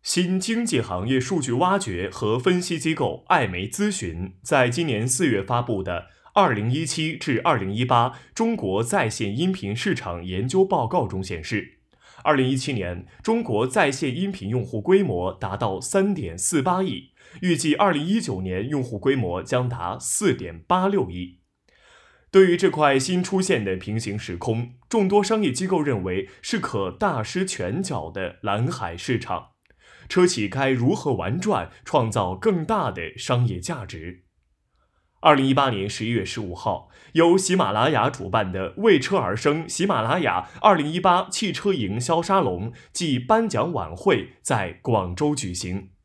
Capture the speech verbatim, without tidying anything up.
新经济行业数据挖掘和分析机构艾媒咨询在今年四月发布的二零一七至二零一八中国在线音频市场研究报告中显示，二零一七年中国在线音频用户规模达到 三点四八亿，预计二零一九年用户规模将达 四点八六亿。对于这块新出现的平行时空，众多商业机构认为是可大施拳脚的蓝海市场。车企该如何玩转，创造更大的商业价值？二零一八年十一月十五号，由喜马拉雅主办的为车而生喜马拉雅二零一八汽车营销沙龙暨颁奖晚会在广州举行。